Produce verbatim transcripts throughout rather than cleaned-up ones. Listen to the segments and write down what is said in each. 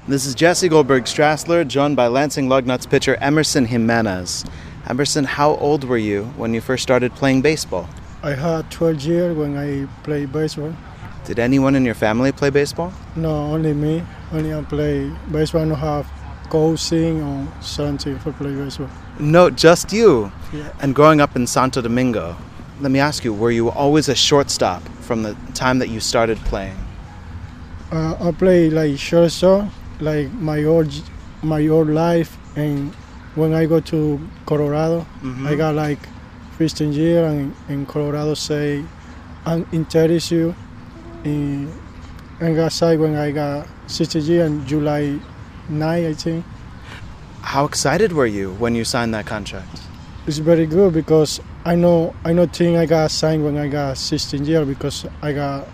This is Jesse Goldberg Strassler, joined by Lansing Lugnuts pitcher Emerson Jimenez. Emerson, how old were you when you first started playing baseball? I had twelve years when I played baseball. Did anyone in your family play baseball? No, only me. Only I play baseball. I don't have coaching or something for play baseball. No, just you. Yeah. And growing up in Santo Domingo, let me ask you, were you always a shortstop from the time that you started playing? Uh, I play like shortstop, like my whole my whole life. And when I go to Colorado, Mm-hmm. I got like fifteen years, and in Colorado say, I'm interested you. In, and got signed when I got sixteen years in July ninth, I think. How excited were you when you signed that contract? It's very good because I know I know think I got signed when I got sixteen years because I got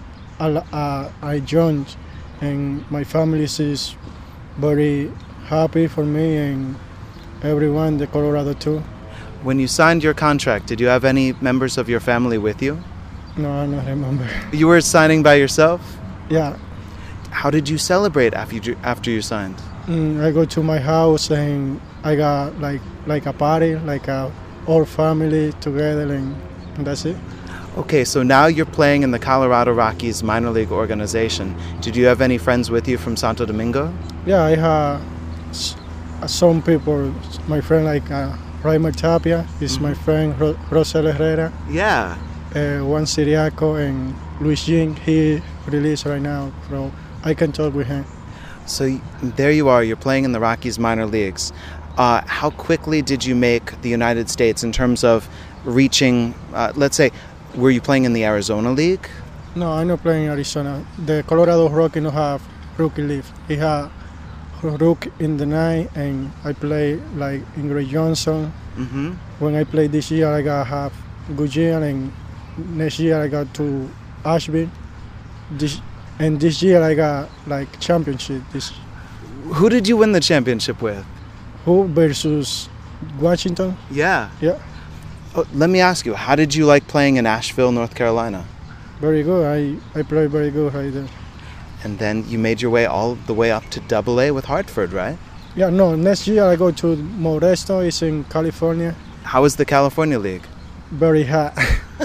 uh, I joined, and my family is very happy for me and everyone the Colorado too. When you signed your contract, did you have any members of your family with you? No, I don't remember. You were signing by yourself? Yeah, How did you celebrate after you, after you signed? mm, I go to my house and I got like like a party, like a all family together, and that's it. Okay, so now you're playing in the Colorado Rockies minor league organization. Did you have any friends with you from Santo Domingo? Yeah, I have s- some people. My friend like uh, Raimer Tapia is my friend. Ro- Rosel Herrera, Yeah. uh, Juan Siriaco, and Luis Jing. He released right now, so I can talk with him. So y- there you are, you're playing in the Rockies minor leagues. Uh, how quickly did you make the United States in terms of reaching, uh, let's say, were you playing in the Arizona League? No, I'm not playing Arizona. The Colorado Rockies don't have rookie league. He have rookie in the night, and I play like Ingrid Johnson. Mm-hmm. When I play this year, I got half good year, and next year I got to Asheville. This and this year I got like championship. This Who did you win the championship with? who versus Washington? Yeah. Yeah, Oh, let me ask you, how did you like playing in Asheville, North Carolina? very good. I I play very good right there. And then you made your way all the way up to Double A with Hartford, right? Yeah, no. Next year I go to Modesto. It's in California. How was the California League? Very hot.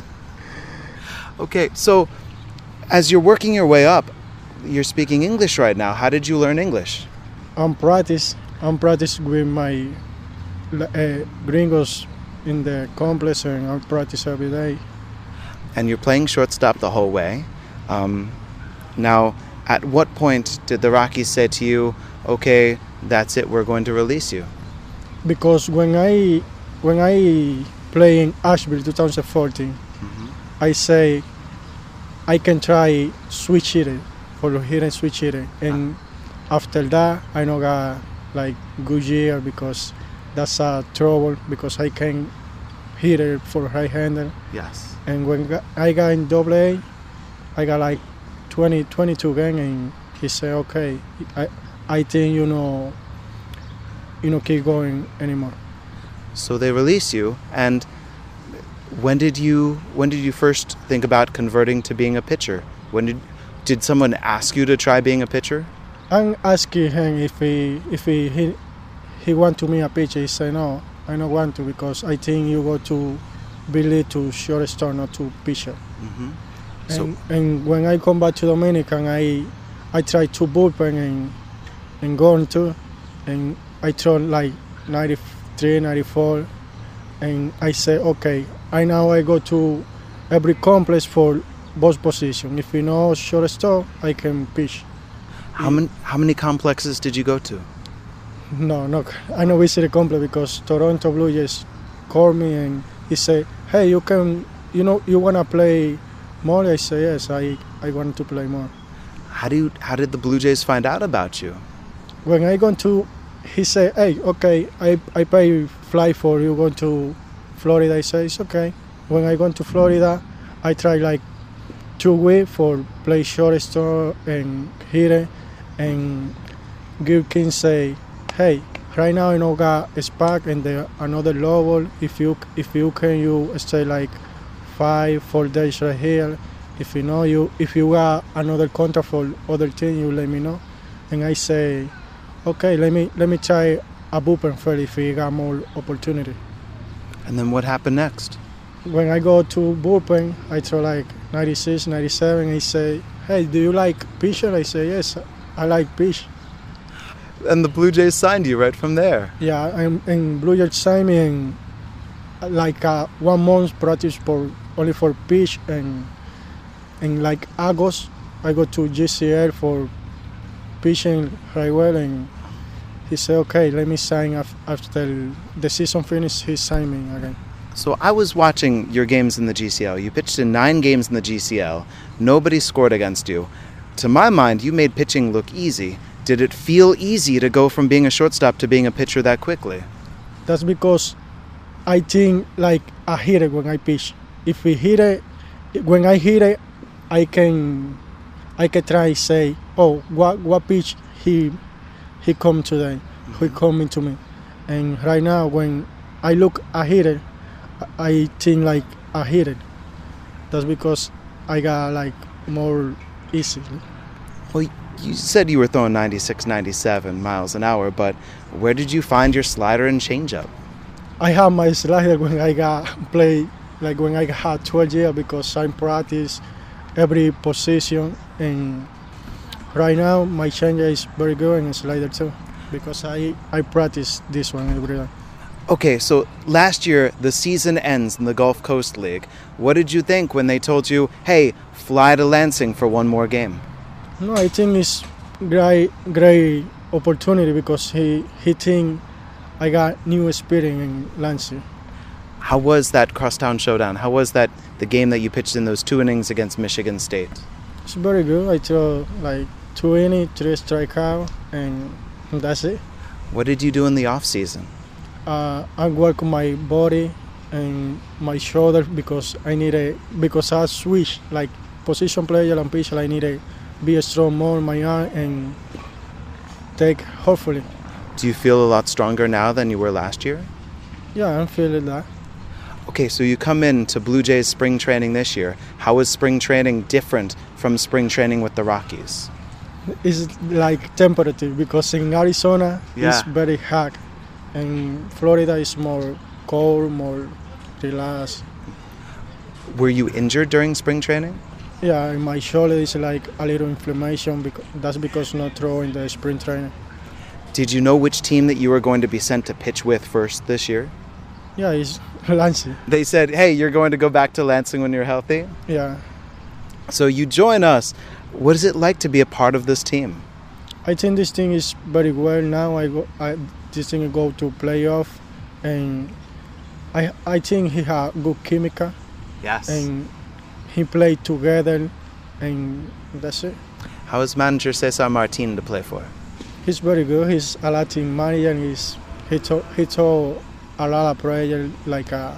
Okay, so as you're working your way up, you're speaking English right now. How did you learn English? I'm practice. I'm practice with my uh, gringos in the complex, and I practice every day. And you're playing shortstop the whole way. Um, now, at what point did the Rockies say to you, okay, that's it, we're going to release you? Because when I when I play in Asheville twenty fourteen, I say I can try switch hitter for hitting switch hitter, and after that I know got like good year because that's a trouble because I can hit it for right hander. Yes. And when ga- I got in double A, I got like twenty, twenty-two games, and he said, okay, I I think you know you know keep going anymore. So they release you, and when did you when did you first think about converting to being a pitcher? When did did someone ask you to try being a pitcher? I'm asking him if he if he he, he want to be a pitcher. He said no, I don't want to because I think you go to Billy to shortstop, not to pitcher. Mm-hmm. So And, and when I come back to Dominican, I I try to bullpen and and go into, and I throw like ninety-three, ninety-four, and I say okay. I now I go to every complex for both position. If you know shortstop, I can pitch. how many how many complexes did you go to? No, no, I know visit the complex because Toronto Blue Jays called me and he said, "Hey, you can, you know, you wanna play more?" I say, "Yes, I, I want to play more." How do you how did the Blue Jays find out about you? When I go to, he said, "Hey, okay, I, I pay fly for you going to Florida." I say, "It's okay." When I go to Florida, I try like two weeks for play shortstop and hit it, and Gil King say, "Hey, right now I know got a spark and the another level. If you if you can you stay like five four days right here. If you know you if you got another contract for other team, you let me know." and I say, okay, let me let me try a bullpen field if he got more opportunity. And then what happened next? When I go to bullpen, I throw like ninety-six, ninety-seven. He say, hey, do you like pitcher? I say, yes, I like pitch. And the Blue Jays signed you right from there. Yeah, I'm in Blue Jays signed me in like uh, one month practice for only for pitch, and in like August I go to G C L for pitching right well, and he said, okay, let me sign af- after the season finished. He signed me again. So I was watching your games in the G C L. You pitched in nine games in the G C L. Nobody scored against you. To my mind, you made pitching look easy. Did it feel easy to go from being a shortstop to being a pitcher that quickly? That's because I think like I hit it when I pitch. If we hit it, when I hit it, I can, I can try say, oh, what what pitch he he come today, mm-hmm. he coming to me, and right now when I look I hit it, I think like I hit it. That's because I got like more easy. Well, you said you were throwing ninety-six, ninety-seven miles an hour, but where did you find your slider and changeup? I have my slider when I got play, like when I had twelve years, because I practice every position, and right now my changeup is very good and slider too, because I, I practice this one every day. Okay, so last year the season ends in the Gulf Coast League. What did you think when they told you, hey, fly to Lansing for one more game? No, I think it's great, great opportunity because he he think I got new experience in Lansing. How was that crosstown showdown? How was that the game that you pitched in those two innings against Michigan State? It's very good. I throw like two innings, three strikeouts, and that's it. What did you do in the off season? Uh, I work on my body and my shoulder because I need a because I switch like position player and pitcher. I need a be a strong more in my arm and take hopefully. Do you feel a lot stronger now than you were last year? Yeah, I'm feeling that. Okay, so you come in to Blue Jays spring training this year. How is spring training different from spring training with the Rockies? It's like temperature because in Arizona yeah. it's very hot, and Florida is more cold, more relaxed. Were you injured during spring training? Yeah, in my shoulder is like a little inflammation. Because that's because not throwing the spring training. Did you know which team that you were going to be sent to pitch with first this year? Yeah, it's Lansing. They said, hey, you're going to go back to Lansing when you're healthy? Yeah. So you join us. What is it like to be a part of this team? I think this thing is very well now. I go, I, this thing go to playoff, and I I think he have good chemical. Yes. And he played together, and that's it. How is manager Cesar Martin to play for? He's very good. He's a Latin manager. And he's he told he told a lot of players like uh,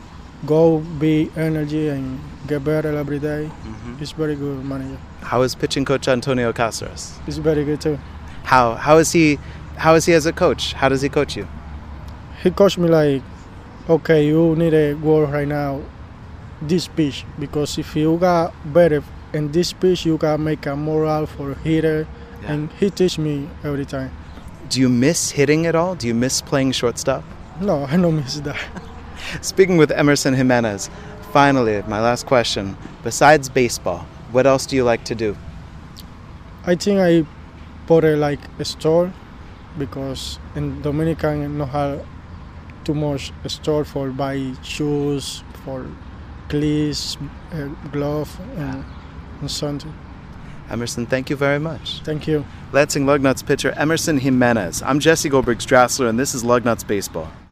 go be energy and get better every day. Mm-hmm. He's very good manager. How is pitching coach Antonio Cáceres? He's very good too. How how is he how is he as a coach? How does he coach you? He coached me like, okay, you need to work right now this pitch, because if you got better in this pitch, you got make a moral for hitter, yeah. And he teach me every time. Do you miss hitting at all? Do you miss playing shortstop? No, I don't miss that. Speaking with Emerson Jimenez, finally, my last question. Besides baseball, what else do you like to do? I think I put a, like a store, because in Dominican no have too much store for buy shoes, for cleats, uh, glove, and, and something. Emerson, thank you very much. Thank you. Lansing Lugnuts pitcher Emerson Jimenez. I'm Jesse Goldberg-Strassler, and this is Lugnuts Baseball.